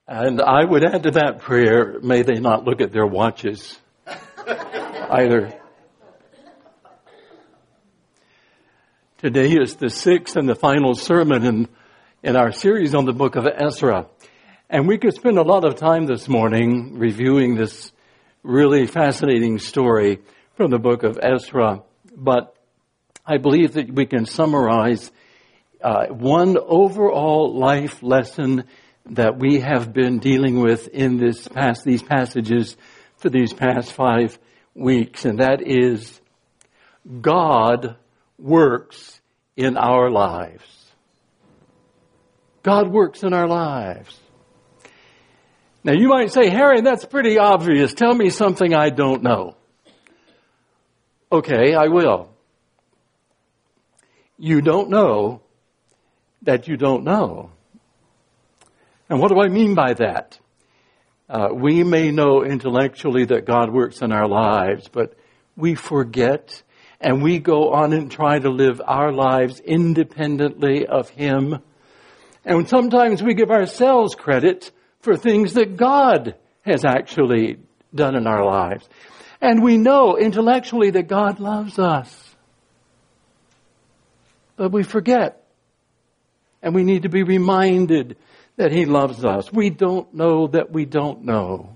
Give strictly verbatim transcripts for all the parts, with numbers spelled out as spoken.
And I would add to that prayer, may they not look at their watches either. Today is the sixth and the final sermon in, in our series on the book of Ezra. And we could spend a lot of time this morning reviewing this really fascinating story from the book of Ezra. But I believe that we can summarize uh, one overall life lesson that we have been dealing with in this past, these passages for these past five weeks. And that is, God works in our lives. God works in our lives. Now you might say, Harry, that's pretty obvious. Tell me something I don't know. Okay, I will. You don't know that you don't know. And what do I mean by that? Uh, we may know intellectually that God works in our lives, but we forget and we go on and try to live our lives independently of Him. And sometimes we give ourselves credit for things that God has actually done in our lives. And we know intellectually that God loves us. But we forget. And we need to be reminded that He loves us. We don't know that we don't know.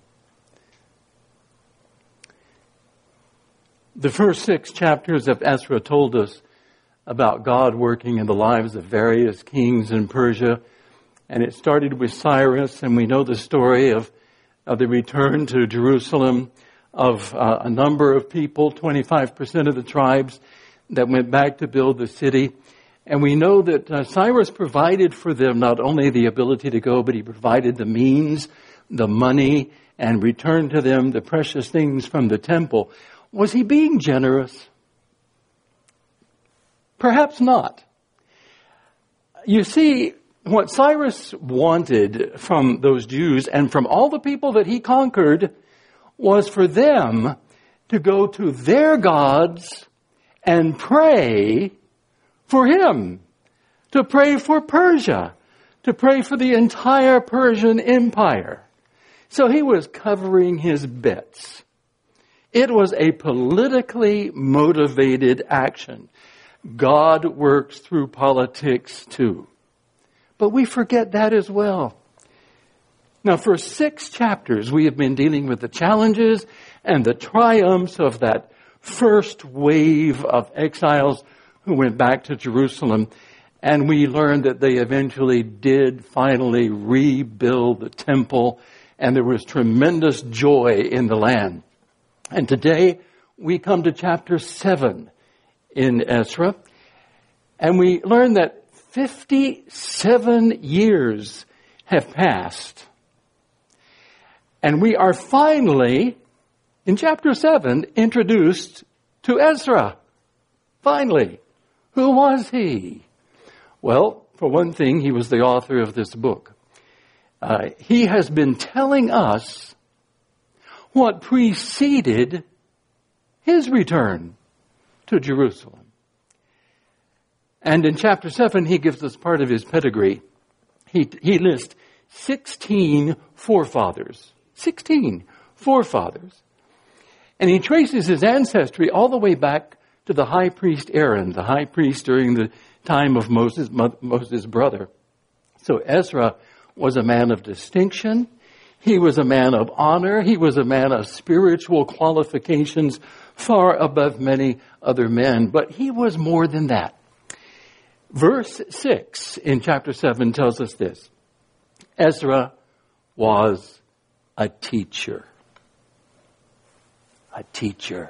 The first six chapters of Ezra told us about God working in the lives of various kings in Persia. And it started with Cyrus, and we know the story of, of the return to Jerusalem of uh, a number of people, twenty-five percent of the tribes that went back to build the city. And we know that uh, Cyrus provided for them not only the ability to go, but he provided the means, the money, and returned to them the precious things from the temple. Was he being generous? Perhaps not. You see, what Cyrus wanted from those Jews and from all the people that he conquered was for them to go to their gods and pray for him, to pray for Persia, to pray for the entire Persian Empire. So he was covering his bets. It was a politically motivated action. God works through politics too. But we forget that as well. Now, for six chapters, we have been dealing with the challenges and the triumphs of that first wave of exiles who went back to Jerusalem. And we learned that they eventually did finally rebuild the temple, and there was tremendous joy in the land. And today, we come to chapter seven in Ezra, and we learn that fifty-seven years have passed. And we are finally, in chapter seven, introduced to Ezra. Finally. Who was he? Well, for one thing, he was the author of this book. Uh, he has been telling us what preceded his return to Jerusalem. And in chapter seven, he gives us part of his pedigree. He, he lists sixteen forefathers. sixteen forefathers. And he traces his ancestry all the way back to the high priest Aaron, the high priest during the time of Moses, Moses' brother. So Ezra was a man of distinction. He was a man of honor. He was a man of spiritual qualifications far above many other men. But he was more than that. Verse six in chapter seven tells us this. Ezra was a teacher. A teacher.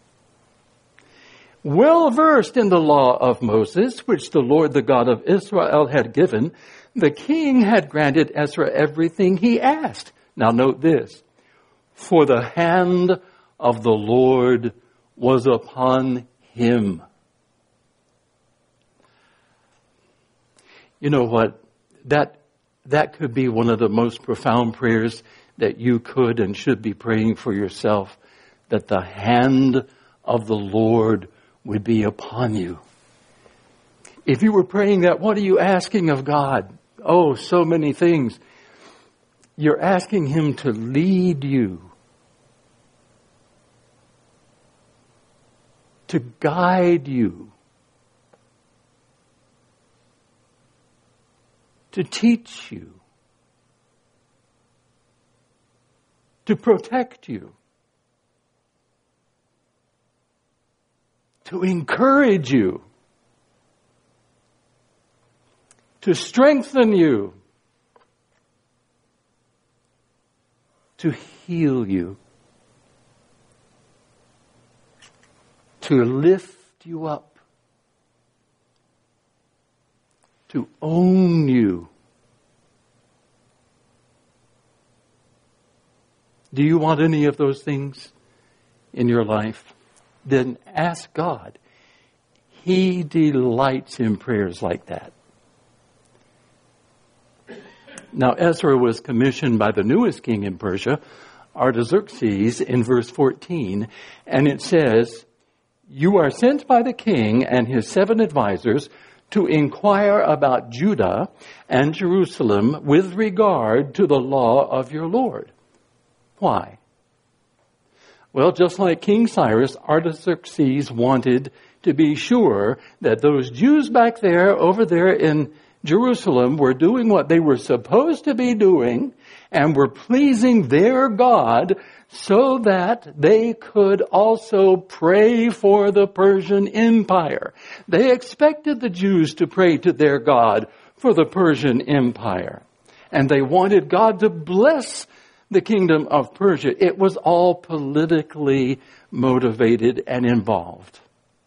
Well versed in the law of Moses, which the Lord, the God of Israel, had given, the king had granted Ezra everything he asked. Now note this. For the hand of the Lord was upon him. You know what? That, that could be one of the most profound prayers that you could and should be praying for yourself. That the hand of the Lord would be upon you. If you were praying that, what are you asking of God? Oh, so many things. You're asking him to lead you, to guide you, to teach you, to protect you, to encourage you, to strengthen you, to heal you, to lift you up, to own you. Do you want any of those things in your life? Then ask God. He delights in prayers like that. Now, Ezra was commissioned by the newest king in Persia, Artaxerxes, in verse fourteen, and it says, "You are sent by the king and his seven advisors to inquire about Judah and Jerusalem with regard to the law of your Lord." Why? Well, just like King Cyrus, Artaxerxes wanted to be sure that those Jews back there, over there in Jerusalem, were doing what they were supposed to be doing and were pleasing their God so that they could also pray for the Persian Empire. They expected the Jews to pray to their God for the Persian Empire. And they wanted God to bless the kingdom of Persia. It was all politically motivated and involved,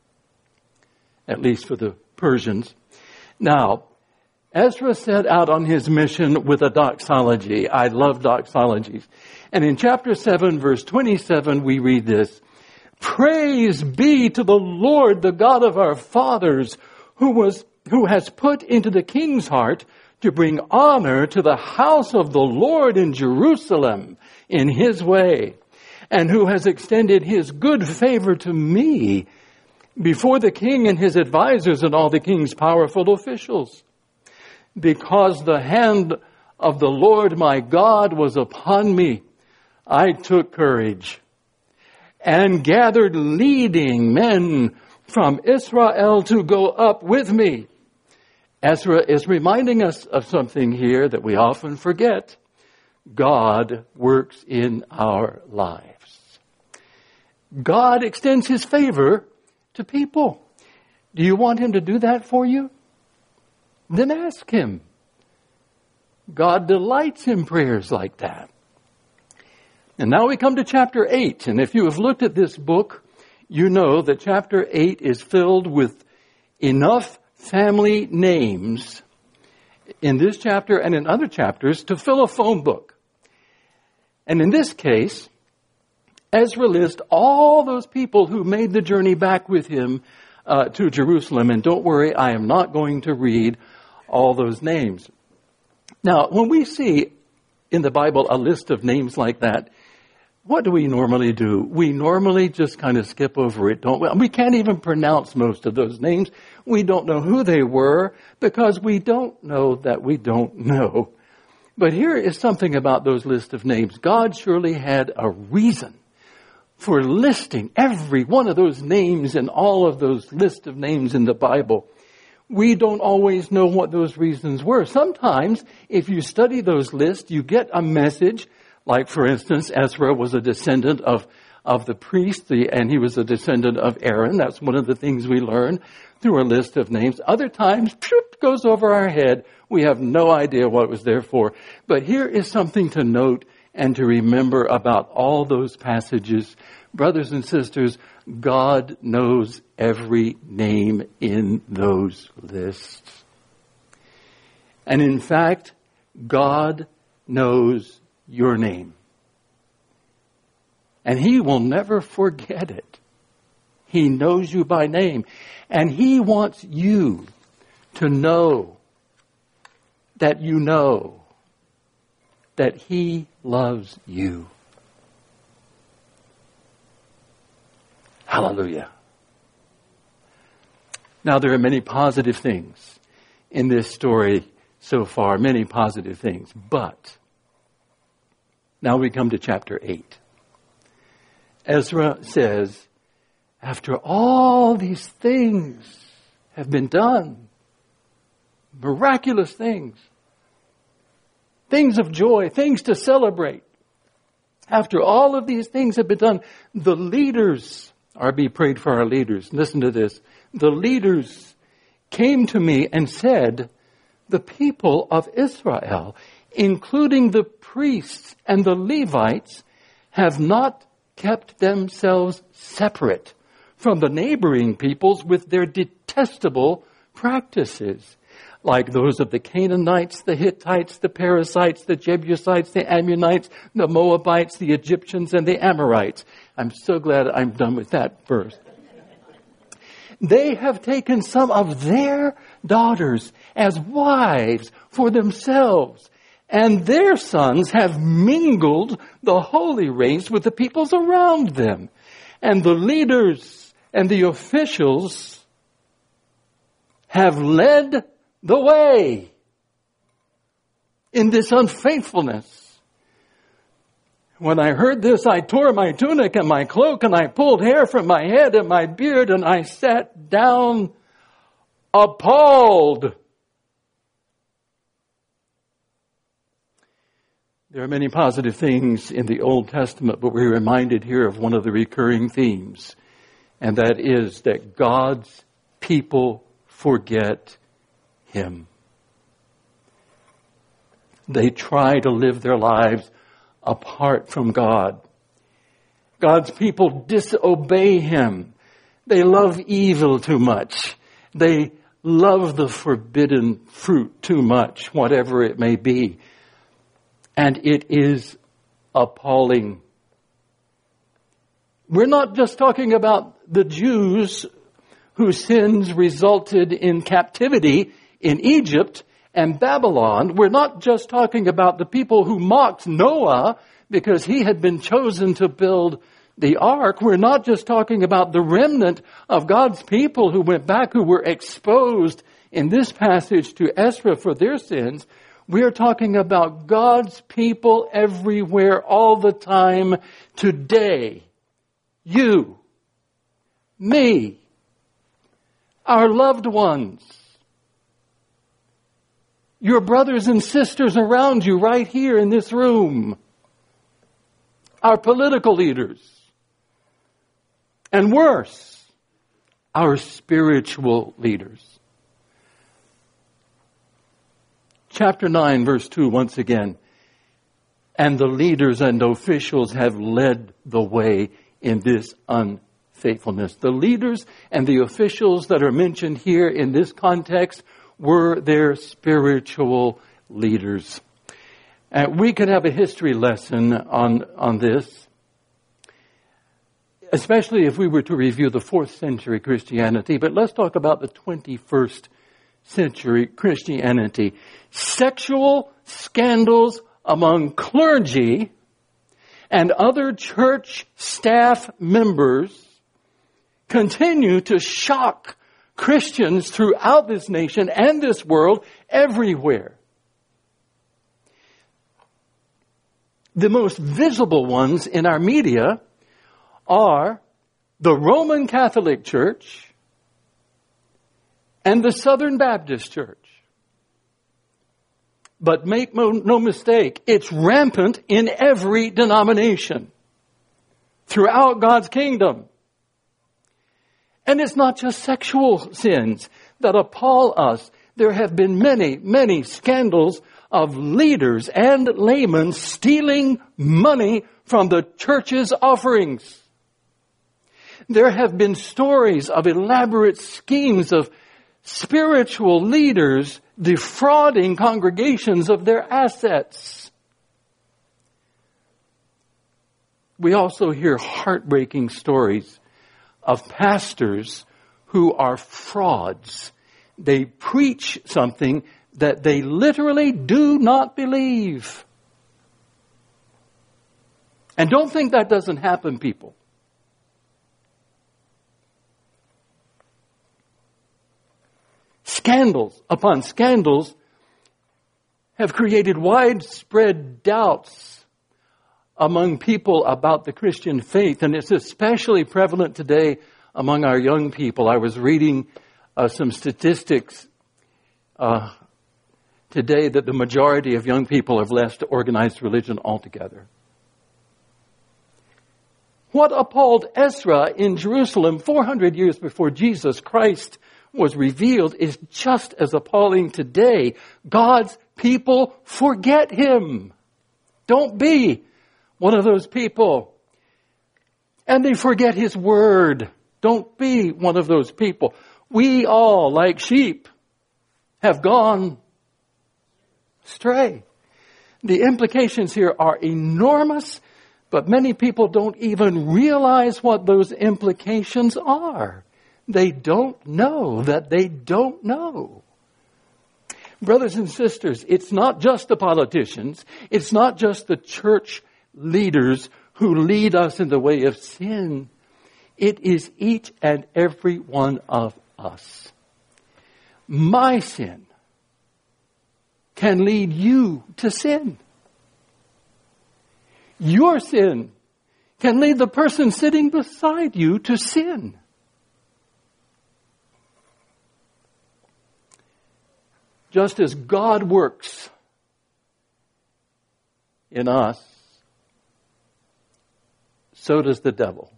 at least for the Persians. Now, Ezra set out on his mission with a doxology. I love doxologies. And in chapter seven, verse twenty-seven, we read this: "Praise be to the Lord, the God of our fathers, who was, who has put into the king's heart to bring honor to the house of the Lord in Jerusalem in his way, and who has extended his good favor to me before the king and his advisors and all the king's powerful officials. Because the hand of the Lord my God was upon me, I took courage and gathered leading men from Israel to go up with me." Ezra is reminding us of something here that we often forget. God works in our lives. God extends his favor to people. Do you want him to do that for you? Then ask him. God delights in prayers like that. And now we come to chapter eight. And if you have looked at this book, you know that chapter eight is filled with enough family names in this chapter and in other chapters to fill a phone book. And in this case, Ezra lists all those people who made the journey back with him uh, to Jerusalem. And don't worry, I am not going to read all those names. Now, when we see in the Bible a list of names like that, what do we normally do? We normally just kind of skip over it, don't we? We can't even pronounce most of those names. We don't know who they were because we don't know that we don't know. But here is something about those list of names. God surely had a reason for listing every one of those names and all of those list of names in the Bible. We don't always know what those reasons were. Sometimes, if you study those lists, you get a message. Like, for instance, Ezra was a descendant of, of the priest, the, and he was a descendant of Aaron. That's one of the things we learn through a list of names. Other times, it goes over our head. We have no idea what it was there for. But here is something to note and to remember about all those passages. Brothers and sisters, God knows every name in those lists. And in fact, God knows your name. And he will never forget it. He knows you by name. And he wants you to know that you know that he loves you. Hallelujah. Now, there are many positive things in this story so far, many positive things. But Now we come to chapter eight. Ezra says, after all these things have been done, miraculous things, things of joy, things to celebrate, after all of these things have been done, the leaders, R B prayed for our leaders, listen to this, the leaders came to me and said, the people of Israel, including the priests and the Levites, have not kept themselves separate from the neighboring peoples with their detestable practices, like those of the Canaanites, the Hittites, the Perizzites, the Jebusites, the Ammonites, the Moabites, the Egyptians, and the Amorites. I'm so glad I'm done with that verse. They have taken some of their daughters as wives for themselves, and their sons have mingled the holy race with the peoples around them. And the leaders and the officials have led the way in this unfaithfulness. When I heard this, I tore my tunic and my cloak, and I pulled hair from my head and my beard, and I sat down appalled. There are many positive things in the Old Testament, but we're reminded here of one of the recurring themes, and that is that God's people forget Him. They try to live their lives apart from God. God's people disobey Him. They love evil too much. They love the forbidden fruit too much, whatever it may be. And it is appalling. We're not just talking about the Jews whose sins resulted in captivity in Egypt and Babylon. We're not just talking about the people who mocked Noah because he had been chosen to build the ark. We're not just talking about the remnant of God's people who went back, who were exposed in this passage to Ezra for their sins. We're talking about God's people everywhere, all the time, today. You, me, our loved ones, your brothers and sisters around you right here in this room, our political leaders, and worse, our spiritual leaders. Chapter nine, verse two, once again. And the leaders and officials have led the way in this unfaithfulness. The leaders and the officials that are mentioned here in this context were their spiritual leaders. Uh, we could have a history lesson on, on this, especially if we were to review the fourth century Christianity. But let's talk about the twenty-first century Christianity. Sexual scandals among clergy and other church staff members continue to shock Christians throughout this nation and this world everywhere. The most visible ones in our media are the Roman Catholic Church and the Southern Baptist Church. But make no mistake, it's rampant in every denomination throughout God's kingdom. And it's not just sexual sins that appall us. There have been many, many scandals of leaders and laymen stealing money from the church's offerings. There have been stories of elaborate schemes of spiritual leaders defrauding congregations of their assets. We also hear heartbreaking stories of pastors who are frauds. They preach something that they literally do not believe. And don't think that doesn't happen, people. Scandals upon scandals have created widespread doubts among people about the Christian faith, and it's especially prevalent today among our young people. I was reading uh, some statistics uh, today that the majority of young people have left organized religion altogether. What appalled Ezra in Jerusalem four hundred years before Jesus Christ was revealed is just as appalling today. God's people forget Him. Don't be one of those people. And they forget His word. Don't be one of those people. We all, like sheep, have gone astray. The implications here are enormous, but many people don't even realize what those implications are. They don't know that they don't know. Brothers and sisters, it's not just the politicians. It's not just the church leaders who lead us in the way of sin. It is each and every one of us. My sin can lead you to sin. Your sin can lead the person sitting beside you to sin. Just as God works in us, so does the devil.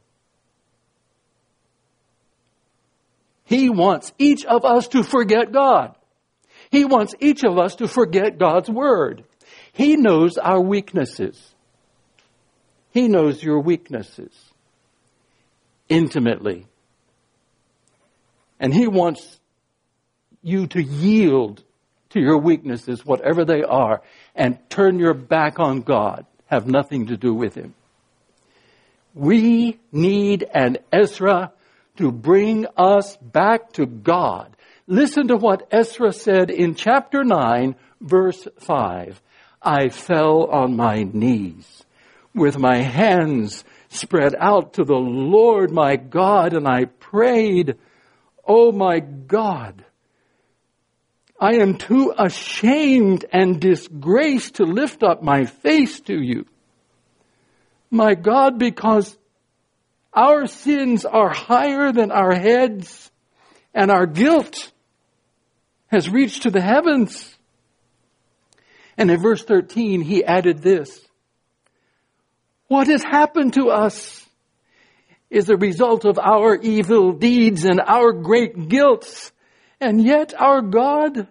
He wants each of us to forget God. He wants each of us to forget God's word. He knows our weaknesses. He knows your weaknesses intimately. And He wants you to yield to your weaknesses, whatever they are, and turn your back on God. Have nothing to do with Him. We need an Ezra to bring us back to God. Listen to what Ezra said in chapter nine, verse five. I fell on my knees with my hands spread out to the Lord my God, and I prayed, "Oh my God, I am too ashamed and disgraced to lift up my face to you. My God, because our sins are higher than our heads, and our guilt has reached to the heavens." And in verse thirteen, he added this: what has happened to us is a result of our evil deeds and our great guilt. And yet our God,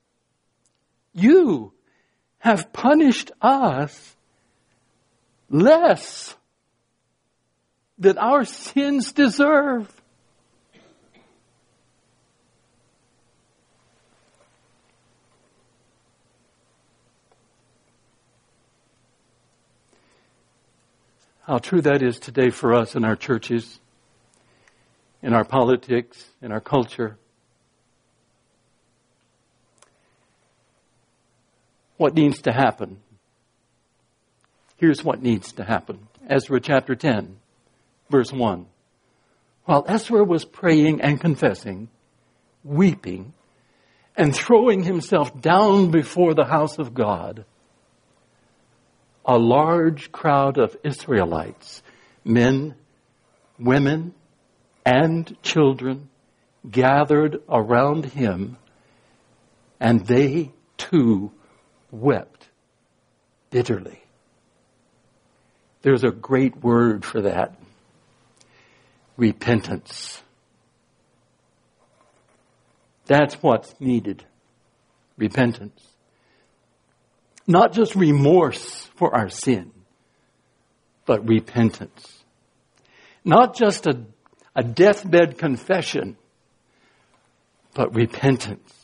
you have punished us less than our sins deserve. How true that is today for us in our churches, in our politics, in our culture. What needs to happen? Here's what needs to happen. Ezra chapter ten, verse one. While Ezra was praying and confessing, weeping, and throwing himself down before the house of God, a large crowd of Israelites, men, women, and children, gathered around him, and they too wept bitterly. There's a great word for that: repentance. That's what's needed. Repentance. Not just remorse for our sin, but repentance. Not just a, a deathbed confession, but repentance.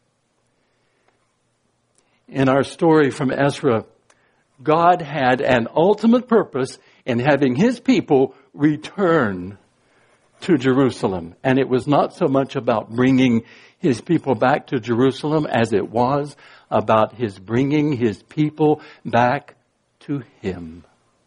In our story from Ezra, God had an ultimate purpose in having His people return to Jerusalem. And it was not so much about bringing His people back to Jerusalem as it was about His bringing His people back to Him.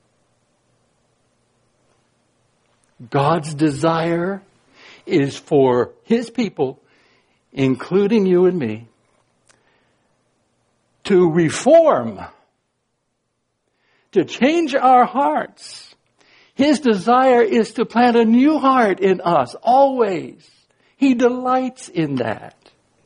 God's desire is for His people, including you and me, to reform, to change our hearts. His desire is to plant a new heart in us, always. He delights in that.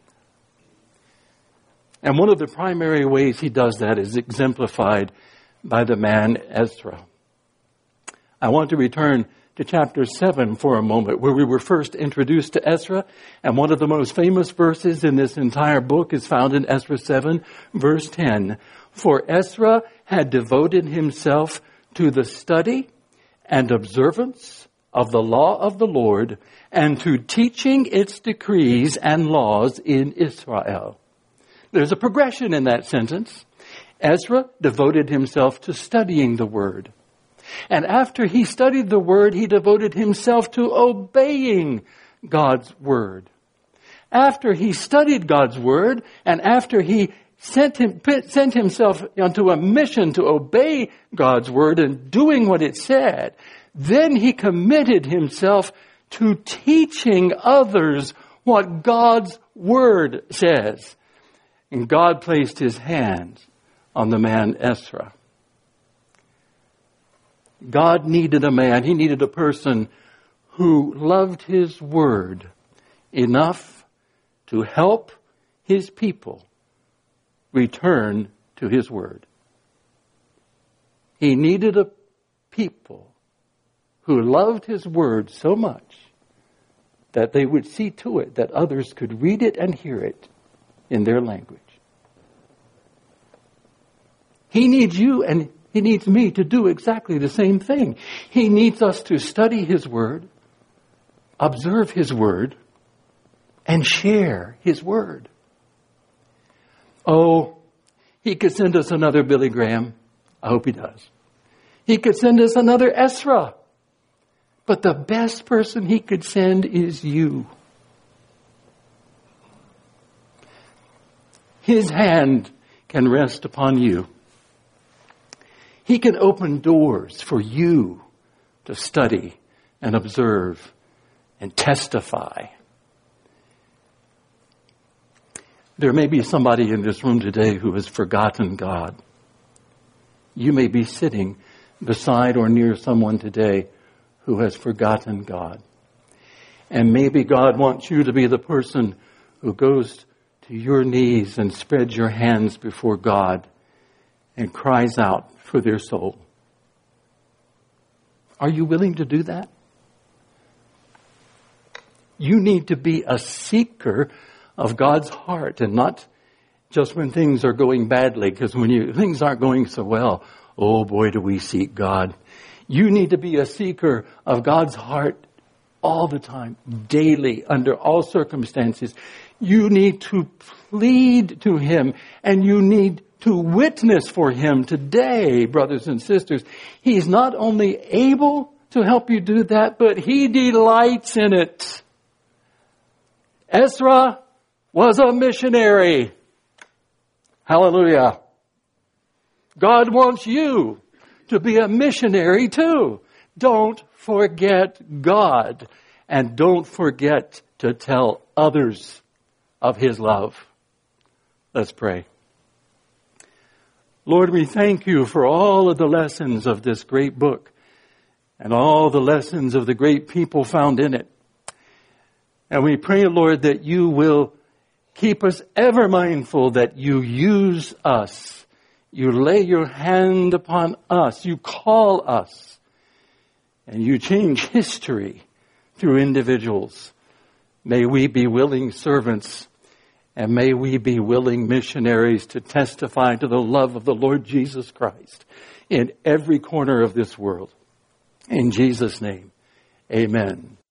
And one of the primary ways he does that is exemplified by the man Ezra. I want to return to chapter seven for a moment, where we were first introduced to Ezra. And one of the most famous verses in this entire book is found in Ezra seven, verse ten. For Ezra had devoted himself to the study and observance of the law of the Lord and to teaching its decrees and laws in Israel. There's a progression in that sentence. Ezra devoted himself to studying the word. And after he studied the word, he devoted himself to obeying God's word. After he studied God's word, and after he sent him, sent himself onto a mission to obey God's word and doing what it said, then he committed himself to teaching others what God's word says. And God placed his hand on the man Ezra. God needed a man, he needed a person who loved his word enough to help his people return to his word. He needed a people who loved his word so much that they would see to it that others could read it and hear it in their language. He needs you and he needs me to do exactly the same thing. He needs us to study his word, observe his word, and share his word. Oh, he could send us another Billy Graham. I hope he does. He could send us another Ezra. But the best person he could send is you. His hand can rest upon you. He can open doors for you to study and observe and testify. There may be somebody in this room today who has forgotten God. You may be sitting beside or near someone today who has forgotten God. And maybe God wants you to be the person who goes to your knees and spreads your hands before God and cries out for their soul. Are you willing to do that? You need to be a seeker of God's heart, and not just when things are going badly, because when you, things aren't going so well, oh boy, do we seek God. You need to be a seeker of God's heart all the time, daily, under all circumstances. You need to plead to him, and you need to witness for him today, brothers and sisters. He's not only able to help you do that, but he delights in it. Ezra was a missionary. Hallelujah. God wants you to be a missionary too. Don't forget God, and don't forget to tell others of his love. Let's pray. Lord, we thank you for all of the lessons of this great book and all the lessons of the great people found in it. And we pray, Lord, that you will keep us ever mindful that you use us. You lay your hand upon us. You call us. And you change history through individuals. May we be willing servants, and may we be willing missionaries to testify to the love of the Lord Jesus Christ in every corner of this world. In Jesus' name, amen.